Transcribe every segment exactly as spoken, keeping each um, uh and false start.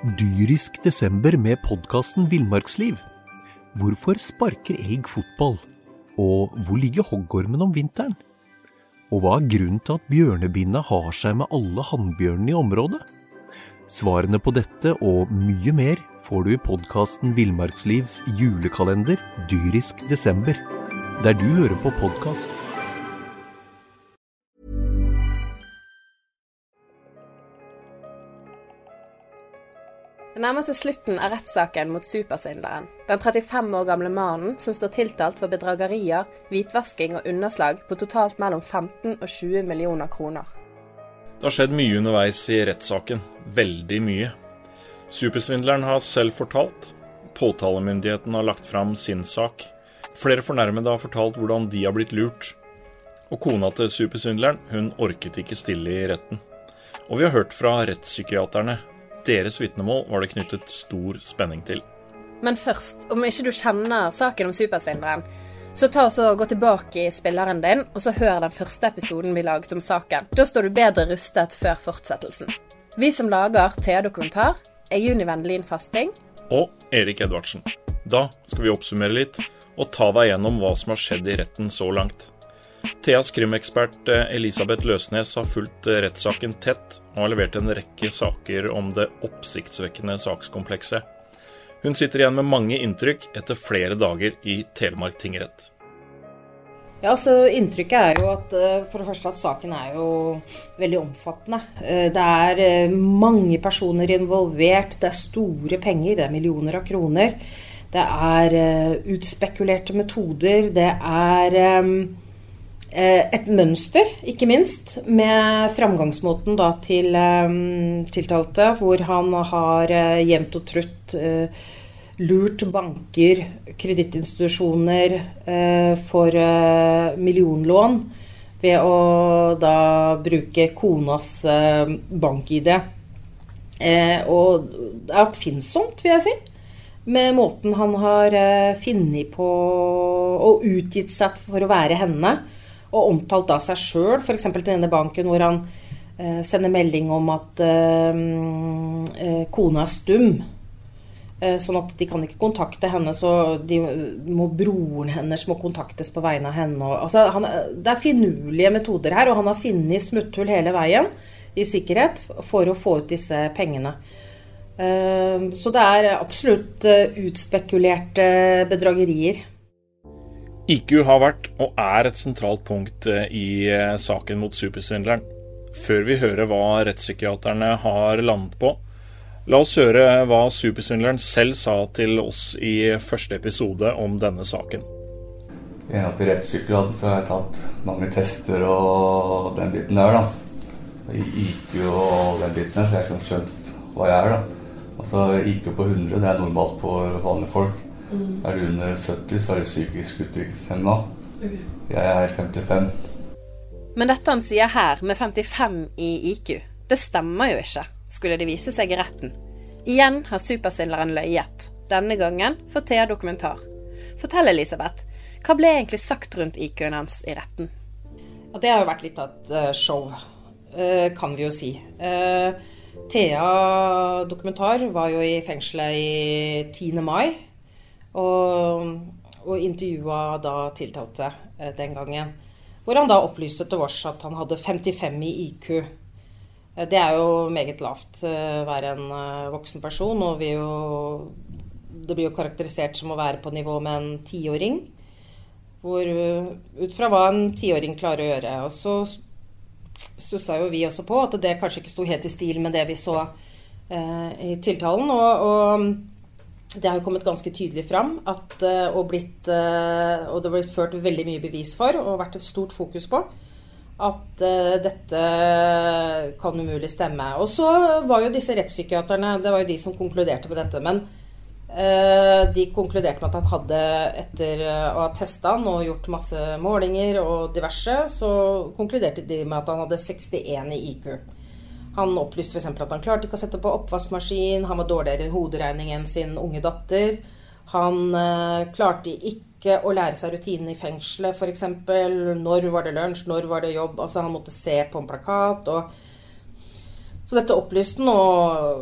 Dyrisk desember med podcasten Villmarksliv. Hvorfor sparker elg fotball? Og hvor ligger hoggormen om vinteren? Og hva er grunnen til at bjørnebinna har seg med alle hannbjørnene i området? Svarene på dette og mye mer får du i podcasten Villmarkslivs julekalender Dyrisk desember, der du hører på podcast. Det nærmer seg slutten av rettssaken mot supersvindleren, den trettifem år gamle mannen som står tiltalt for bedragerier, hvitvasking og underslag på totalt mellom femten og tjue millioner kroner. Det har skjedd mye underveis i rettssaken, veldig mye. Supersvindleren har selv fortalt, påtalemyndigheten har lagt fram sin sak, flere fornærmede har fortalt hvordan de har blitt lurt, og kona til supersvindleren, hun orket ikke stille i retten. Og vi har hørt fra rettspsykiaterne. Deres vitnemål var det knyttet stor spenning til. Men først, om ikke du kjenner saken om supersvindleren, så ta oss og gå tilbake i spilleren din, og så hør den første episoden vi laget om saken. Da står du bedre rustet før fortsettelsen. Vi som lager T A-dokumentar er Juni Vendelin Fasting og Erik Edvardsen. Da skal vi oppsummere litt og ta deg gjennom hva som har skjedd i retten så langt. T A's krimekspert Elisabeth Løsnes har fulgt rettssaken tett og har levert en rekke saker om det oppsiktsvekkende sakskomplekset. Hun sitter igjen med mange inntrykk etter flere dager i Telemark tingrett. Ja, så inntrykket er jo at, for det første at saken er jo veldig omfattende. Det er mange personer involvert, det er store penger, det er millioner av kroner. Det er utspekulerte metoder, det er et mønster, ikke minst, med framgangsmåten da til um, tiltalte, hvor han har uh, jevnt og trutt uh, lurt banker, kredittinstitusjoner uh, for uh, millionlån ved å da bruke konas uh, bank-I D. Uh, og det er oppfinnsomt, vil jeg si, med måten han har uh, funnet på og utgitt seg for å være henne, og omtalt da seg selv, for eksempel til denne banken, hvor han eh, sender melding om at eh, eh, kona er stum, eh, sånn at de kan ikke kontakte henne, så de må, broren hennes må kontaktes på vegne av henne. Og, altså, han, det er finurlige metoder her, og han har funnet smutthull hele veien i sikkerhet for å få ut disse pengene. Eh, så det er absolutt uh, utspekulerte bedragerier. I Q har vært og er et sentralt punkt i saken mot supersvindleren. Før vi hører hva rettspsykiaterne har landet på, la oss høre hva supersvindleren selv sa til oss i første episode om denne saken. I en av rettspsykiaterne så har jeg tatt mange tester og den biten der da. I I Q og den biten der, så jeg har skjønt hva jeg er da. Altså I Q på hundre, det er normalt for vanlige folk. Mm. Er du under sytti, så er du psykisk utviklingshemmet. Okay. Jeg er femtifem. Men dette han sier her, med femtifem i I Q, det stemmer jo ikke, skulle det vise seg i retten. Igjen har supersvindleren løyet, denne gangen for T A-dokumentar. Fortell, Elisabeth, hva ble egentlig sagt rundt I Q-en hans i retten? Ja, det har jo vært litt av et show, kan vi jo si. T A-dokumentar var jo i fengselet i tiende mai, Og, og intervjuet da tiltalte eh, den gangen, hvor han da opplyste til oss at han hadde femtifem i I Q. Eh, det er jo meget lavt eh, å være en eh, voksen person, og vi jo, det blir jo karakterisert som å være på nivå med en tiåring, hvor uh, ut fra hva en tiåring klarer å gjøre. Og så stusset jo vi også på at det kanskje ikke stod helt i stil med det vi så eh, i tiltalen, og, og det har jo kommet ganske tydelig fram at, uh, og, blitt, uh, og det har blitt ført veldig mye bevis for og vært et stort fokus på at uh, dette kan umulig stemme. Og så var jo disse rettspsykiaterne, det var jo de som konkluderte med dette, men uh, de konkluderte med at han hadde etter uh, å ha testet han og gjort masse målinger og diverse, så konkluderte de med at han hadde sekstien i I Q. Han opplyste for eksempel at han klarte ikke å sette på oppvaskmaskin, han var dårligere i hoderegning enn sin unge datter, han eh, klarte ikke å lære seg rutinen i fengselet, for eksempel, når var det lunsj, når var det jobb, altså han måtte se på en plakat, og så dette opplyste han, og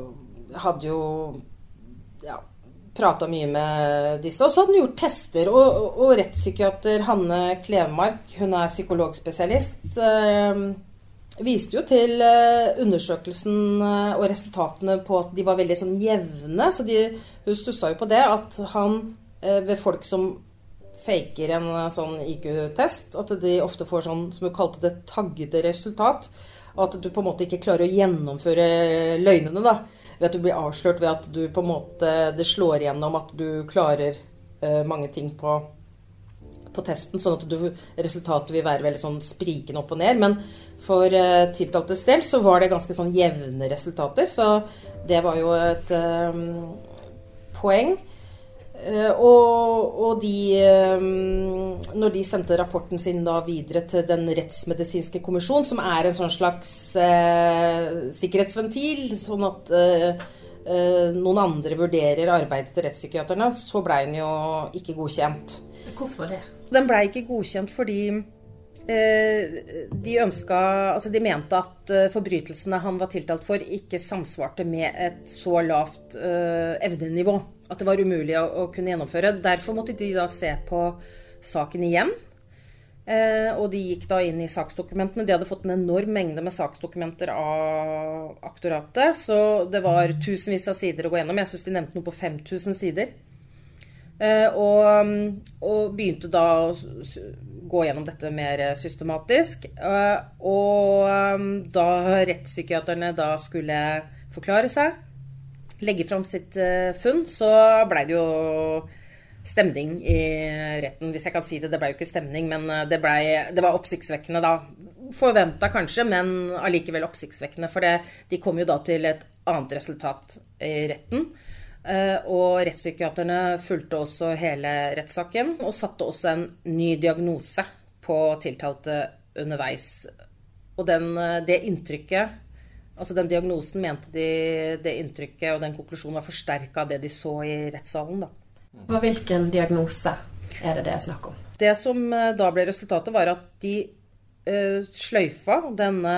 hadde jo ja, pratet mye med disse, og så hadde han gjort tester, og, og, og rettspsykiater Hanne Klevemark, hun er psykologspesialist, eh, viste jo til eh, undersøkelsen eh, og resultatene på at de var veldig sånn jevne, så de, hun stusset jo på det, at han eh, ved folk som faker en sånn I Q-test, at de ofte får sånn, som hun kalte det, taggede resultat, og at du på en måte ikke klarer å gjennomføre løgnene da, ved at du blir avslørt ved at du på en måte, det slår igjennom at du klarer uh, mange ting på, på testen, sånn at du, resultatet vil være veldig sånn sprikende opp og ned, men for uh, tiltaltes del så var det ganske sånn jevne resultater, så det var jo et um, poeng. Uh, og, og de, um, når de sendte rapporten sin da videre til den rettsmedisinske kommisjon, som er en sånn slags uh, sikkerhetsventil, sånn at uh, uh, noen andre vurderer arbeidet til rettspsykiaterne, så ble den jo ikke godkjent. Hvorfor det? Den ble ikke godkjent fordi uh, de ønsket, altså de mente at uh, forbrytelsene han var tiltalt for ikke samsvarte med et så lavt uh, evnenivå, at det var umulig å, å kunne gjennomføre. Derfor måtte de da se på saken igjen. Eh, og de gikk da inn i saksdokumentene. De hadde fått en enorm mengde med saksdokumenter av aktoratet, så det var tusenvis av sider å gå gjennom. Jeg synes de nevnte noe på fem tusen sider. Eh, og, og begynte da å gå gjennom dette mer systematisk. Eh, og da rettspsykiaterne da skulle forklare seg, legge fram sitt uh, funn, så ble det jo stemning i retten, hvis jeg kan si det. Det ble jo ikke stemning, men det, ble, det var oppsiktsvekkende da. Forventet kanskje, men allikevel oppsiktsvekkende, for det, de kom jo da til et annet resultat i retten. Uh, og rettspsykiaterne fulgte også hele rettssaken, og satte også en ny diagnose på tiltalte underveis. Og den, det inntrykket, altså den diagnosen mente de, det inntrykket og den konklusjonen var forsterket av det de så i rettssalen da. Hvilken diagnose er det det er snakk om? Det som da ble resultatet var at de uh, sløyfa denne,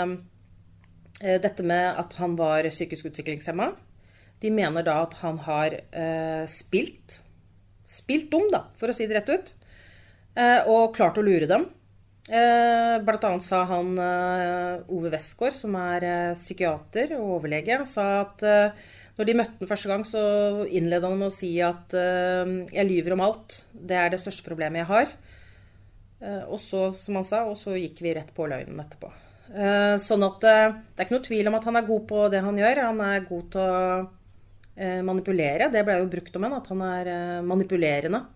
uh, dette med at han var psykisk utviklingshemmet. De mener da at han har uh, spilt, spilt dum da, for å si det rett ut, uh, og klart å lure dem. Eh, blant annet sa han eh, Ove Westgård, som er eh, psykiater og overlege, sa at eh, når de møtte den første gang, så innledet han med å si at eh, jeg lyver om alt, det er det største problemet jeg har. Eh, og så, som han sa, og så gikk vi rett på løgnen etterpå. Eh, sånn at eh, det er ikke noe tvil om at han er god på det han gjør, han er god til å eh, manipulere, det ble jo brukt om han, at han er eh, manipulerende.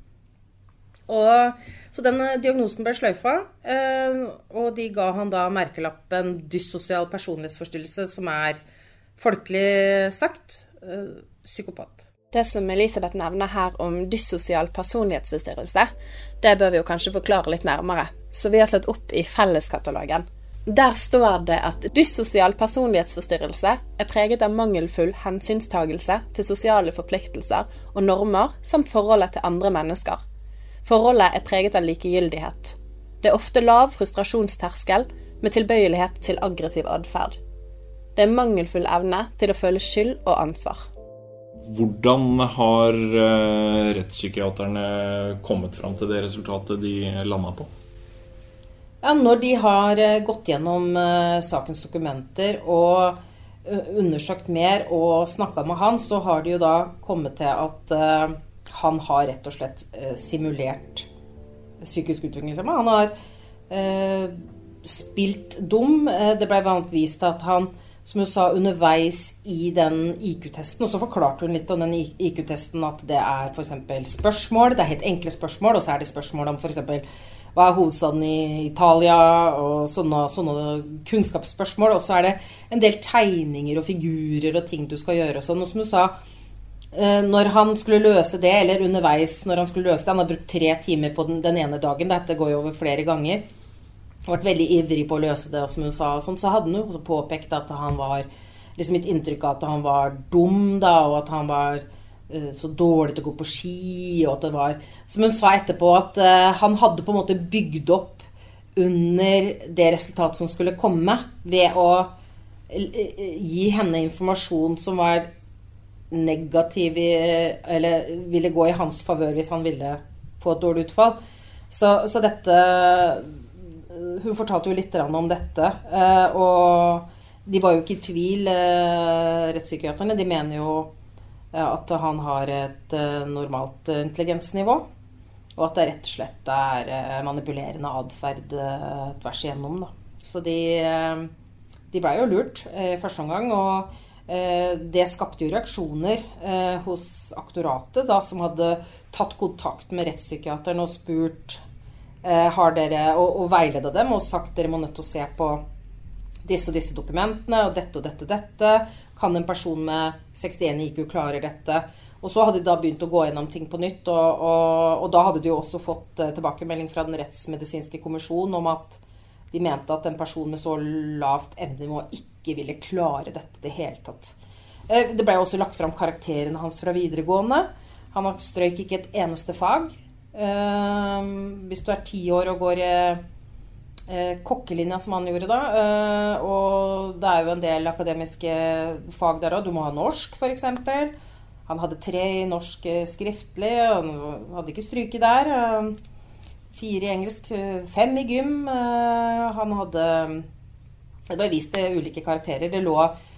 Og, så den diagnosen ble sløyfa, eh, og de ga han da merkelappen dyssosial personlighetsforstyrrelse, som er folkelig sagt eh, psykopat. Det som Elisabeth nevner her om dyssosial personlighetsforstyrrelse, det bør vi jo kanskje forklare litt nærmere. Så vi har slått opp i felleskatalogen. Der står det at dyssosial personlighetsforstyrrelse er preget av mangelfull hensynstagelse til sosiale forpliktelser og normer samt forholdet til andre mennesker. Forholdet er preget av likegyldighet. Det er ofte lav frustrasjonsterskel med tilbøyelighet til aggressiv adferd. Det er mangelfull evne til å føle skyld og ansvar. Hvordan har uh, rettspsykiaterne kommet fram til det resultatet de landet på? Ja, når de har uh, gått gjennom uh, sakens dokumenter og uh, undersøkt mer og snakket med han, så har de jo da kommet til at uh, han har rett og slett uh, simulert psykisk utviklingshemmet. Han har uh, spilt dum. Uh, det ble vanlig vist at han, som hun sa, underveis i den I Q-testen, og så forklarte hun litt om den I Q-testen at det er for eksempel spørsmål, det er helt enkle spørsmål, og så er det spørsmål om for eksempel hva er hovedstaden i Italia, og sånne, sånne kunnskapsspørsmål, og så er det en del tegninger og figurer og ting du skal gjøre og sånn, og som hun sa, når han skulle løse det, eller underveis når han skulle løse det, han har brukt tre timer på den, den ene dagen, dette går jo over flere ganger, har vært veldig ivrig på å løse det, og som hun sa, og sånt, så hadde hun jo påpekt at han var, liksom et inntrykk av at han var dum da, og at han var uh, så dårlig til å gå på ski, og at det var, som hun sa etterpå, at uh, han hadde på en måte bygd opp under det resultatet som skulle komme, ved å uh, gi henne informasjon som var negativ i, eller ville gå i hans favør hvis han ville få et dårlig utfall. Så, så dette, hun fortalte jo litt om dette, og de var jo ikke i tvil, rettspsykiaterne, de mener jo at han har et normalt intelligensnivå, og at det rett og slett er manipulerende adferd tvers igjennom da. Så de, de ble jo lurt i første omgang, og det skapte jo reaksjoner eh, hos aktoratet da, som hadde tatt kontakt med rettspsykiateren og spurt eh, har dere, og, og veiledet dem og sagt dere må nødt til å se på disse og disse dokumentene og dette og dette og dette. Kan en person med sekstien I Q klare dette? Og så hadde de da begynt å gå gjennom ting på nytt, og, og, og da hadde de jo også fått eh, tilbakemelding fra den rettsmedisinske kommisjonen om at de mente at en person med så lavt evnenivå ikke ville klare dette det hele tatt. Det ble også lagt frem karakterene hans fra videregående. Han strøyk ikke et eneste fag. Hvis du er ti år og går i kokkelinja som han gjorde da, og det er jo en del akademiske fag der også. Du må ha norsk for eksempel. Han hadde tre i norsk skriftlig, han hadde ikke stryket der. Fire i engelsk, fem i gym. Han hadde, det ble vist til ulike karakterer. Det lå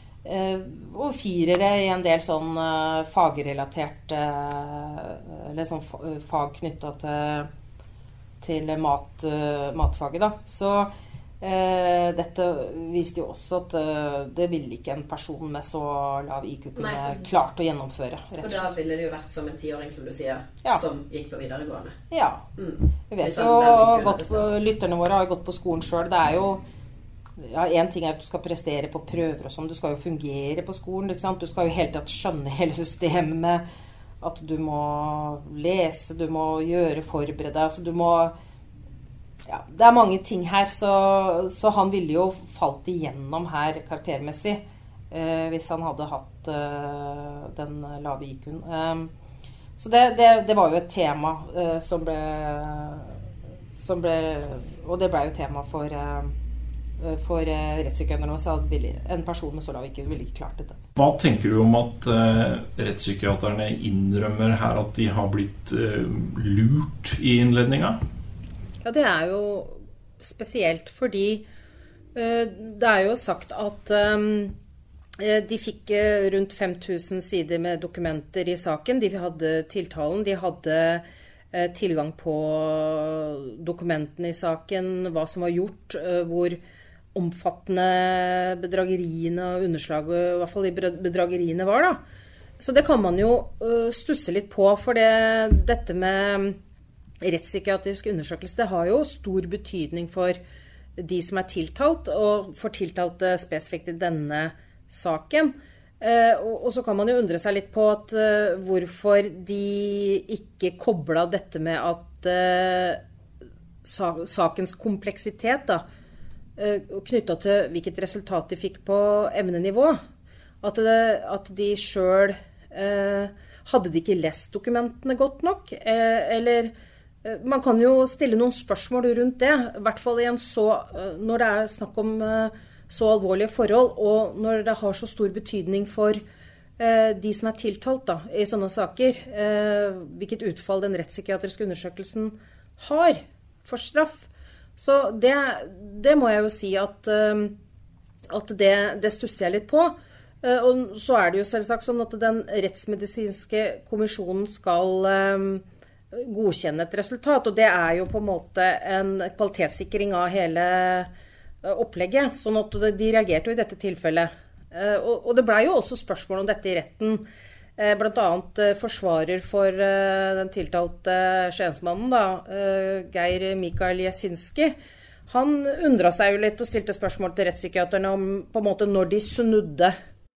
og firere i en del sånn fagrelatert, eller sånn fag knyttet til, til mat, matfaget da. Så eh, dette viste jo også at det ville ikke en person med så lav I Q kunne Nei, for, klart å gjennomføre. For da ville det jo vært som en tiåring, som du sier, ja. Som gikk på videregående. Ja, mm. Vi vet jo godt på, lytterne våre har gått på skolen selv. Det er jo, ja, en ting er at du skal prestere på prøver og sånn, du skal jo fungere på skolen, ikke sant? Du skal jo helt tatt skjønne hele systemet med at du må lese, du må gjøre forberede, altså du må, ja, det er mange ting her, så, så han ville jo falt igjennom her karaktermessig, eh, hvis han hadde hatt eh, den lave I Q-en. Um, så det, det, det var jo et tema eh, som ble, som ble, og det ble jo tema for, eh, for eh, rettspsykiaterne også, at en person med så lav I Q ville ikke klart dette. Hva tenker du om at eh, rettspsykiaterne innrømmer her at de har blitt eh, lurt i innledninga? Ja, det er jo spesielt fordi uh, det er jo sagt at um, de fikk uh, rundt fem tusen sider med dokumenter i saken. De hadde tiltalen, de hadde uh, tilgang på dokumentene i saken, hva som var gjort, uh, hvor omfattende bedrageriene og underslaget, i hvert fall de bedrageriene var da. Så det kan man jo uh, stusse litt på, for det, dette med rettspsykiatrisk undersøkelse, det har jo stor betydning for de som er tiltalt, og for tiltalte spesifikt i denne saken. Eh, og, og så kan man jo undre seg litt på at uh, hvorfor de ikke koblet dette med at uh, sa, sakens kompleksitet da, uh, knyttet til hvilket resultat de fikk på evnenivå. At, det, at de selv uh, hadde de ikke lest dokumentene godt nok, uh, eller man kan jo stille noen spørsmål rundt det, i hvert fall i en så, når det er snakk om så alvorlige forhold, og når det har så stor betydning for de som er tiltalt da, i sånne saker, hvilket utfall den rettspsykiatriske undersøkelsen har for straff. Så det, det må jeg jo si at, at det, det stusser jeg litt på. Og så er det jo selvsagt sånn at den rettsmedisinske kommisjonen skal godkjenne et resultat, og det er jo på en måte en kvalitetssikring av hele opplegget, sånn at de reagerte jo i dette tilfellet. Og det ble jo også spørsmål om dette i retten, blant annet forsvarer for den tiltalte skiensmannen, da, Geir Mikael Jasinski. Han undret seg jo litt og stilte spørsmål til rettspsykiaterne om på en måte når de snudde.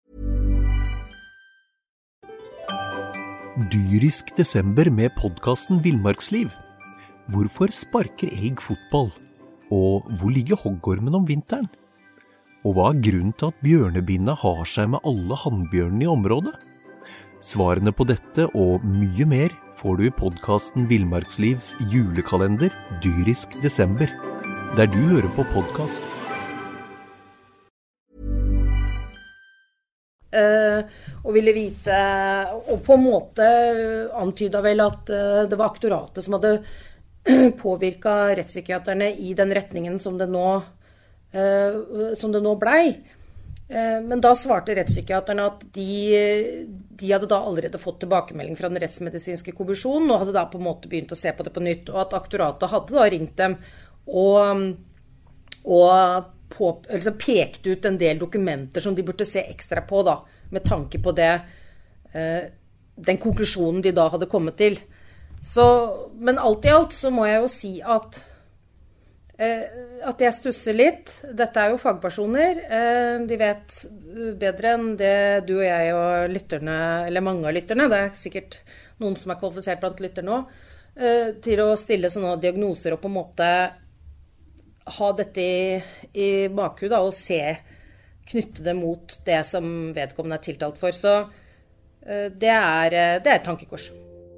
Dyrisk desember med podcasten Villmarksliv. Hvorfor sparker elg fotball? Og hvor ligger hoggormen om vinteren? Og hva er grunnen til at bjørnebinna har seg med alle hannbjørnene i området? Svarene på dette og mye mer får du i podcasten Villmarkslivs julekalender Dyrisk desember, der du hører på podcast. og ville vite, og på en måte antydet vel at det var aktoratet som hadde påvirket rettspsykiaterne i den retningen som det nå, som det nå blei. Men da svarte rettspsykiaterne at de, de hadde da allerede fått tilbakemelding fra den rettsmedisinske kommisjonen, og hadde da på en måte begynt å se på det på nytt, og at aktoratet hadde da ringt dem og, og på, altså pekte ut en del dokumenter som de burde se ekstra på da, med tanke på det, den konklusjonen de da hadde kommet til. Så, men alt i alt så må jeg jo si at at jeg stusser litt. Dette er jo fagpersoner. De vet bedre enn det du og jeg og lytterne, eller mange av lytterne, det er sikkert noen som er kvalifisert blant lytterne nå, til å stille sånne diagnoser og på en måte ha dette i, i bakhudet og se, knytte det mot det som vedkommende er tiltalt for. Så det er, det er et tankekors.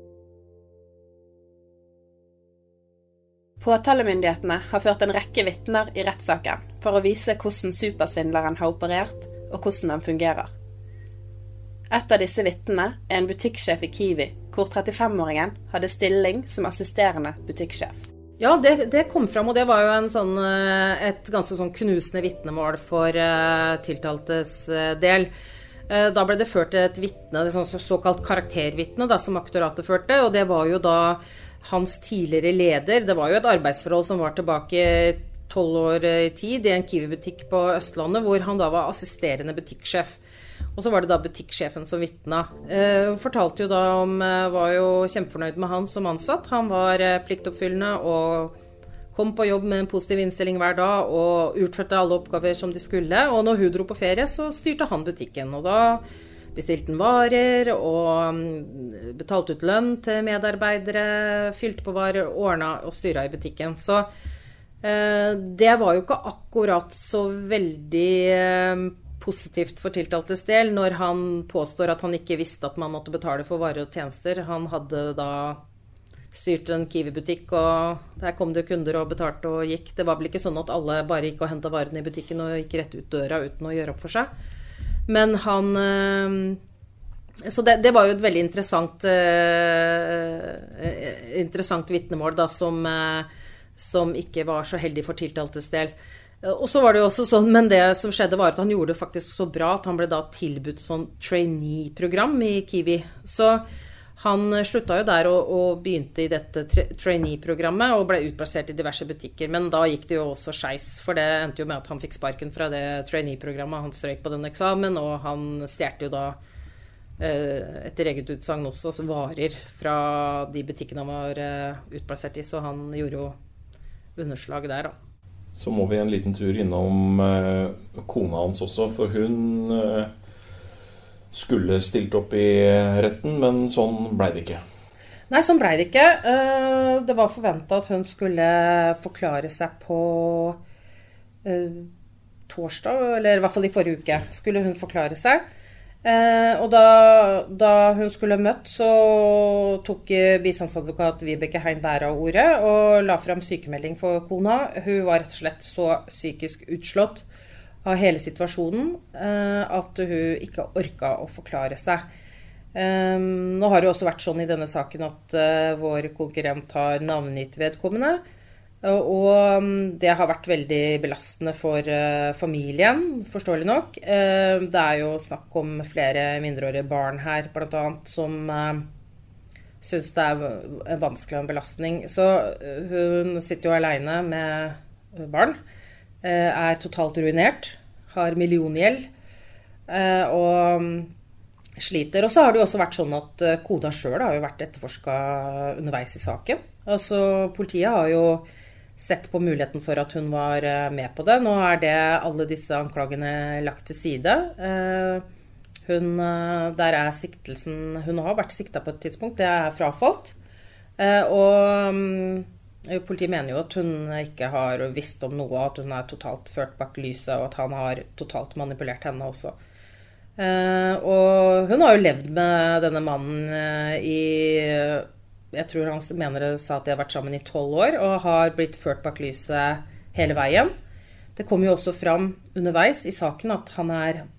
Påtalemyndighetene har ført en rekke vittner i rettssaken for å vise hvordan supersvindleren har operert og hvordan den fungerer. Et av disse vittnene er en butikksjef i Kiwi, hvor trettifem-åringen hadde stilling som assisterende butikksjef. Ja, det, det kom frem, og det var jo en sånn, et ganske sånn knusende vittnemål for uh, tiltaltes uh, del. Uh, da ble det ført et vittne, et sånn såkalt karaktervittne da, som aktoratet førte, og det var jo da hans tidligere leder. Det var jo et arbeidsforhold som var tilbake tolv år i tid i en Kiwi-butikk på Østlandet, hvor han da var assisterende butikksjef. Og så var det da butikksjefen som vittnet. Eh, fortalte jo da om, var jo kjempefornøyd med han som ansatt. Han var pliktoppfyllende og kom på jobb med en positiv innstilling hver dag og utførte alle oppgaver som de skulle. Og når hun dro på ferie, så styrte han butikken. Og da bestilte han varer og betalte ut lønn til medarbeidere, fylte på varer, ordnet og styret i butikken. Så eh, det var jo ikke akkurat så veldig eh, positivt for tiltaltes del når han påstår at han ikke visste at man måtte betale for varer og tjenester. Han hadde da styrt en Kiwi-butikk, og der kom det kunder og betalte og gikk. Det var vel ikke sånn at alle bare gikk og hentet varene i butikken og gikk rett ut døra uten å gjøre opp for seg. Men han, så det, det var jo et veldig interessant, interessant vittnemål da, som, som ikke var så heldig for tiltaltes del. Og så var det jo også sånn, men det som skjedde var at han gjorde det faktisk så bra at han ble da tilbudt sånn trainee-program i Kiwi. Så han slutta jo der og, og begynte i dette tra- trainee-programmet og ble utplassert i diverse butikker, men da gikk det jo også skeis, for det endte jo med at han fikk sparken fra det trainee-programmet, han strøk på den eksamen, og han stjerte jo da eh, etter eget utsagn også så varer fra de butikkene han var eh, utplassert i, så han gjorde jo underslag der da. Så må vi en liten tur innom eh, kona hans også, for hun eh, skulle stilt opp i retten, men sånn ble det ikke. Nei, sånn ble det ikke. Det var forventet at hun skulle forklare seg på torsdag, eller i hvert fall i forrige uke, skulle hun forklare seg. Og da, da hun skulle møtt, så tok bistandsadvokat Vibeke Hein Bæra ordet og la frem sykemelding for kona. Hun var rett og slett så psykisk utslått av hele situasjonen, at hun ikke orket å forklare seg. Nå har det også vært sånn i denne saken at vår konkurrent har navngitt vedkommende, og det har vært veldig belastende for familien, forståelig nok. Det er jo snakk om flere mindreårige barn her, blant annet, som synes det er vanskelig en belastning. Så hun sitter jo alene med barn, er totalt ruinert, har milliongjeld og sliter. Og så har det jo også vært sånn at kona selv har jo vært etterforsket underveis i saken. Altså politiet har jo sett på muligheten for at hun var med på det. Nå er det alle disse anklagene lagt til side. Hun, der er siktelsen, hun har vært siktet på et tidspunkt, det er frafalt. Og politiet mener jo at hun ikke har visst om noe, at hun er totalt ført bak lyset, og at han har totalt manipulert henne også. Uh, og hun har jo levd med denne mannen uh, i, jeg tror han mener det sa at de har vært sammen i tolv år, og har blitt ført bak lyset hele veien. Det kom jo også fram underveis i saken at han er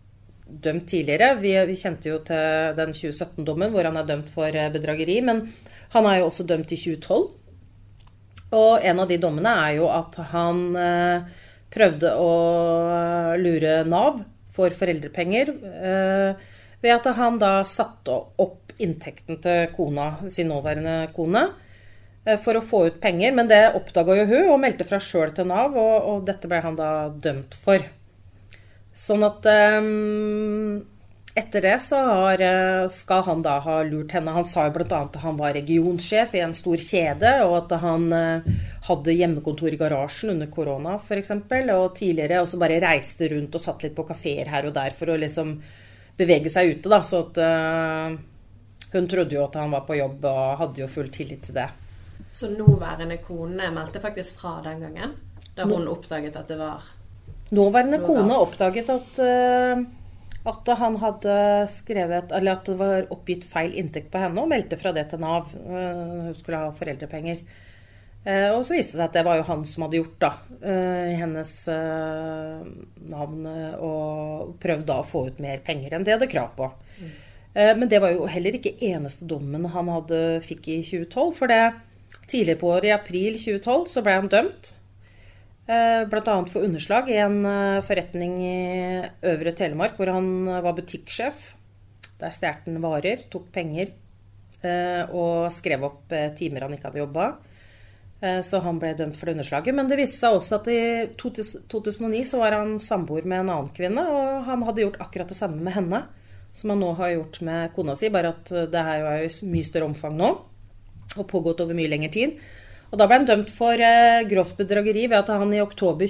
dømt tidligere. Vi, vi kjente jo til den tjue sytten-dommen hvor han er dømt for bedrageri, men han er jo også dømt i tjue tolv. Og en av de dommene er jo at han eh, prøvde å lure Nav for foreldrepenger, eh, ved at han da satte opp inntekten til kona, sin nåværende kone, for å få ut penger, men det oppdaget jo hun og meldte fra selv til Nav, og, og dette ble han da dømt for. Sånn at um, etter det så har, skal han da ha lurt henne. Han sa jo blant annet at han var regionsjef i en stor kjede, og at han uh, hadde hjemmekontor i garasjen under korona for eksempel, og tidligere også bare reiste rundt og satt litt på kaféer her og der for å liksom bevege seg ute da, så at uh, hun trodde jo at han var på jobb og hadde jo full tillit til det. Så nåværende kone meldte faktisk fra den gangen, da hun oppdaget at det var... Nåværende kone oppdaget at, uh, at han hadde skrevet, eller at det var oppgitt feil inntekt på henne, og meldte fra det til Nav. Uh, hun skulle ha foreldrepenger. Uh, og så viste det seg at det var jo han som hadde gjort da, uh, i hennes uh, navn, og prøvde da å få ut mer penger enn det hadde krav på. Mm. Uh, men det var jo heller ikke eneste dommen han hadde fikk i tjue tolv, for det tidligere på året, i april tjue tolv, så ble han dømt, blant annet for underslag i en forretning i Øvre Telemark, hvor han var butikksjef. Der stjerte han varer, tok penger og skrev opp timer han ikke hadde jobbet. Så han ble dømt for det underslaget. Men det viste seg også at i to tusen og ni så var han samboer med en annen kvinne, og han hadde gjort akkurat det samme med henne, som han nå har gjort med kona si, bare at det her er jo i mye større omfang nå, og pågått over mye lengre tid. Og da ble han dømt for eh, grovt bedrageri ved at han i oktober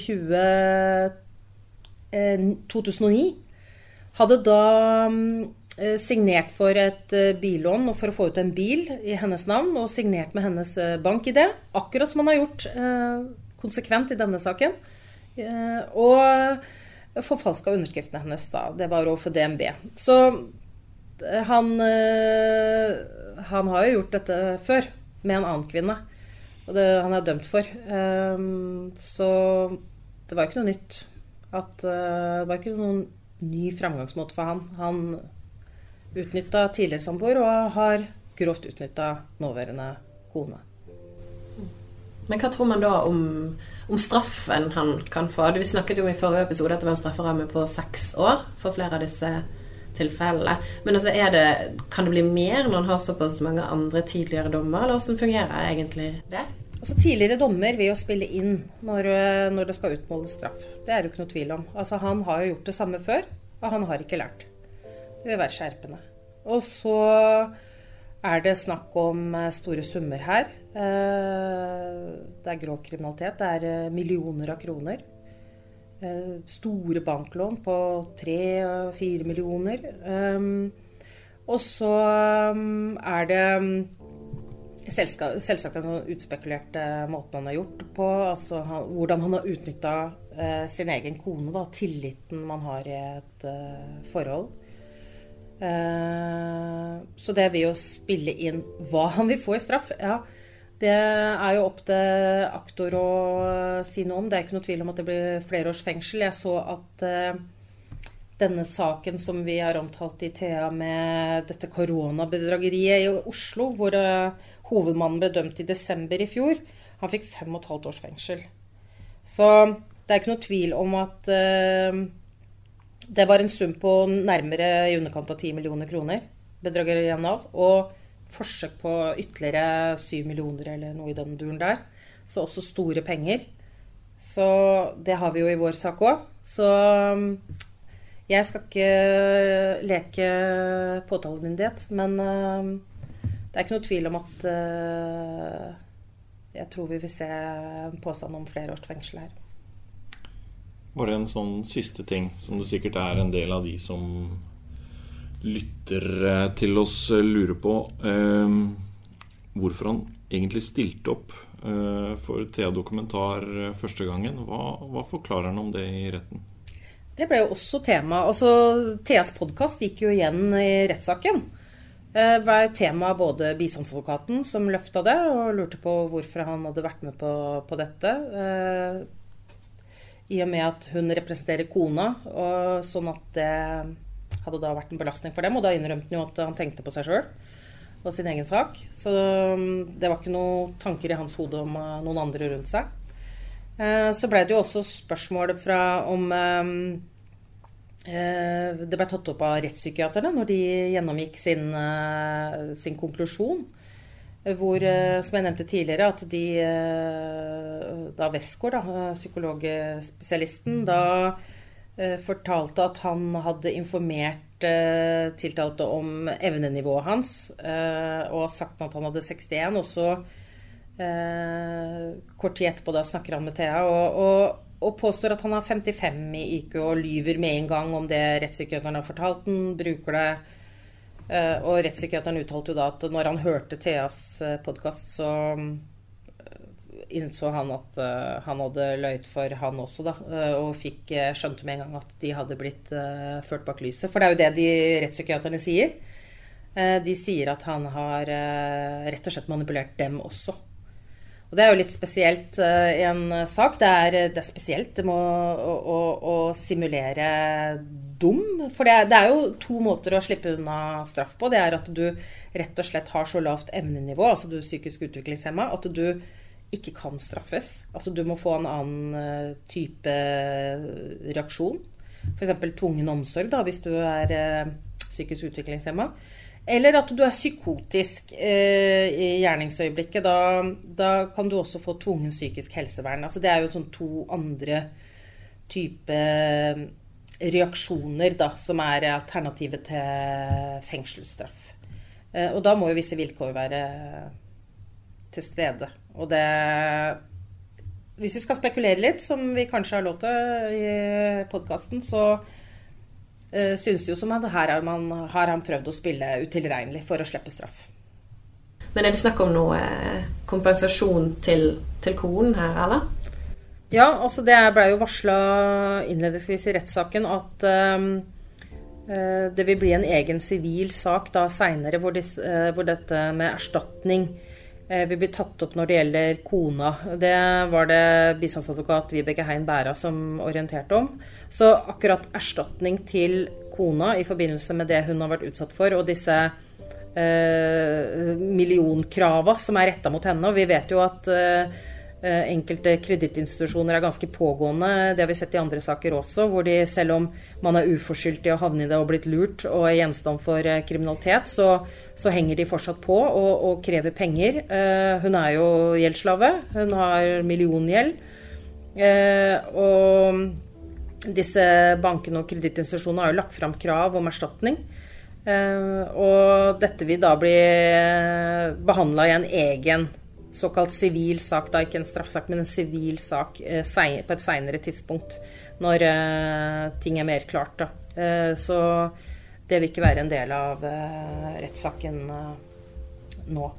to tusen og ni hadde da eh, signert for et eh, billån og for å få ut en bil i hennes navn, og signert med hennes eh, bank-I D, akkurat som han har gjort eh, konsekvent i denne saken. Eh, og forfalsket underskriftene hennes da, det var overfor D N B. Så Han, han har jo gjort dette før med en annen kvinne, og det han er dømt for. Så det var ikke noe nytt. At, det var ikke noen ny fremgangsmåte for han. Han utnyttet tidligere samboer og har grovt utnyttet nåværende kone. Men hva tror man da om, om straffen han kan få? Vi snakket jo i forrige episode at det var en strafferamme på seks år for flere av disse tilfellene. Men altså, er det, kan det bli mer når han har såpass mange andre tidligere dommer, eller hvordan fungerer egentlig det? Altså, tidligere dommer vil jo spille inn når, når det skal utmåles straff. Det er jo ikke noe tvil om. Altså, han har jo gjort det samme før, og han har ikke lært. Det vil være skjerpende. Og så er det snakk om store summer her. Det er grov kriminalitet. Det er millioner av kroner. Store banklån på tre og fire millioner. Og så er det selvsagt den utspekulerte måten han har gjort på, altså han, hvordan han har utnyttet eh, sin egen kone, da, tilliten man har i et eh, forhold. Eh, så det vil jo spille inn hva han vil få i straff. Ja, det er jo opp til aktor å si noe om. Det er ikke noe tvil om at det blir flere års fengsel. Jeg så at eh, denne saken som vi har omtalt i Thea med dette koronabedrageriet i Oslo, hvor uh, hovedmannen ble dømt i desember i fjor, han fikk fem og et halvt års fengsel. Så det er ikke noe tvil om at uh, det var en sum på nærmere i underkant av ti millioner kroner, bedrageri av Nav, og forsøk på ytterligere syv millioner eller noe i den duren der. Så også store penger. Så det har vi jo i vår sak også. Så um, jeg skal ikke leke påtalemyndighet, men uh, det er ikke noe tvil om at uh, jeg tror vi vil se en påstand om flere års fengsel her. Bare en sånn siste ting, som det sikkert er en del av de som lytter til oss lurer på. Uh, hvorfor han egentlig stilte opp uh, for Thea Dokumentar første gangen. Hva, hva forklarer han om det i retten? Det ble jo også tema. Altså, Theas podcast gikk jo igjen i rettssaken. Det var tema både bistandsadvokaten som løftet det, og lurte på hvorfor han hadde vært med på, på dette. I og med at hun representerer kona, og sånn at det hadde da vært en belastning for dem, og da innrømte han jo at han tenkte på seg selv og sin egen sak. Så det var ikke noen tanker i hans hode om noen andre rundt seg. Så ble det jo også spørsmål fra om det ble tatt opp av rettspsykiaterne når de gjennomgikk sin, sin konklusjon, hvor, som jeg nevnte tidligere, at de, da Westgård, da, psykologspesialisten, da fortalte at han hadde informert tiltalte om evnenivået hans, og sagt at han hadde sekstien, og så kort tid etterpå da snakker han med Thea, og, og og påstår at han har femtifem i I Q og lyver med en gang om det rettspsykiateren har fortalt den, bruker det. Og rettspsykiateren uttalte jo da at når han hørte Theas podcast, så innså han at han hadde løyt for han også da, og fikk skjønte med en gang at de hadde blitt ført bak lyset. For det er jo det de rettspsykiaterne sier. De sier at han har rett og slett manipulert dem også. Og det er jo litt spesielt uh, i en sak. Det er, det er spesielt det må, å, å, å simulere dum. For det er, det er jo to måter å slippe unna straff på. Det er at du rett og slett har så lavt evnenivå, altså du er psykisk utviklingshemmet, at du ikke kan straffes. Altså du må få en annen uh, type reaksjon. For eksempel tvungen omsorg da, hvis du er uh, psykisk utviklingshemmet. Eller at du er psykotisk eh, i gjerningsøyeblikket, da, da kan du også få tvungen psykisk helsevern. Altså det er jo sånn to andre type reaksjoner da, som er alternativet til fengselsstraff. Eh, og da må jo visse vilkår være til stede. Og det, hvis vi skal spekulere litt, som vi kanskje har lov til i podcasten, så Uh, synes jo som at her har, man, har han prøvd å spille utilregnelig for å slippe straff. Men er det snakk om noe kompensasjon til, til konen her, eller? Ja, altså det ble jo varslet innledningsvis i rettssaken at um, uh, det vil bli en egen sivil sak da senere, hvor, dis, uh, hvor dette med erstatning vil bli tatt opp når det gjelder kona. Det var det bistandsadvokat Vibeke Hein Bæra som orienterte om. Så akkurat erstatning til kona i forbindelse med det hun har vært utsatt for, og disse eh, millionkrava som er rettet mot henne, og vi vet jo at eh, enkelte kredittinstitusjoner er ganske pågående, det har vi sett i andre saker også, hvor de selv om man er uforskyldt i å havne i det og blitt lurt og er gjenstand for kriminalitet, så, så henger de fortsatt på og, og krever penger. Uh, hun er jo gjeldsslave, hun har milliongjeld, uh, og disse bankene og kredittinstitusjonene har jo lagt frem krav om erstatning, uh, og dette vil da bli behandlet i en egen såkalt sivil sak, da ikke en straffsak, men en sivil sak eh, på et senere tidspunkt, når eh, ting er mer klart. Da. Eh, så det vil ikke være en del av eh, rettssaken eh, nå.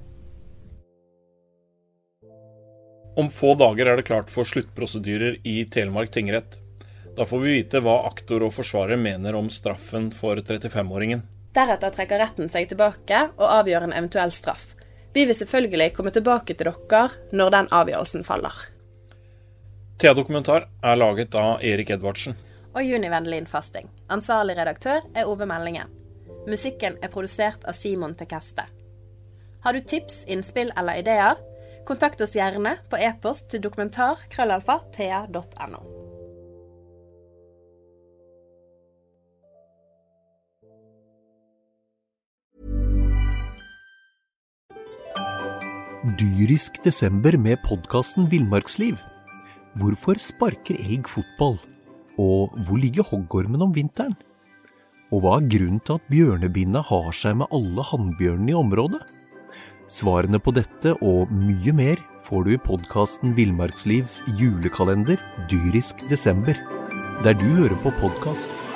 Om få dager er det klart for sluttprosedyrer i Telemark tingrett. Da får vi vite hva aktor og forsvarer mener om straffen for trettifem-åringen. Deretter trekker retten seg tilbake og avgjør en eventuell straff. Vi vil selvfølgelig komme tilbake til dere når den avgjørelsen faller. Thea Dokumentar er laget av Erik Edvardsen. Og Juni Vendelin Fasting. Ansvarlig redaktør er Ove Meldingen. Musikken er produsert av Simon Tekeste. Har du tips, innspill eller ideer? Kontakt oss gjerne på e-post til dokumentar krøllalfa thea punktum no. Dyrisk desember med podcasten Villmarksliv. Hvorfor sparker elg fotball? Og hvor ligger hoggormen om vinteren? Og hva er grunnen til at bjørnebinna har seg med alle hannbjørnene i området? Svarene på dette og mye mer får du i podcasten Villmarkslivs julekalender Dyrisk desember, der du hører på podcast.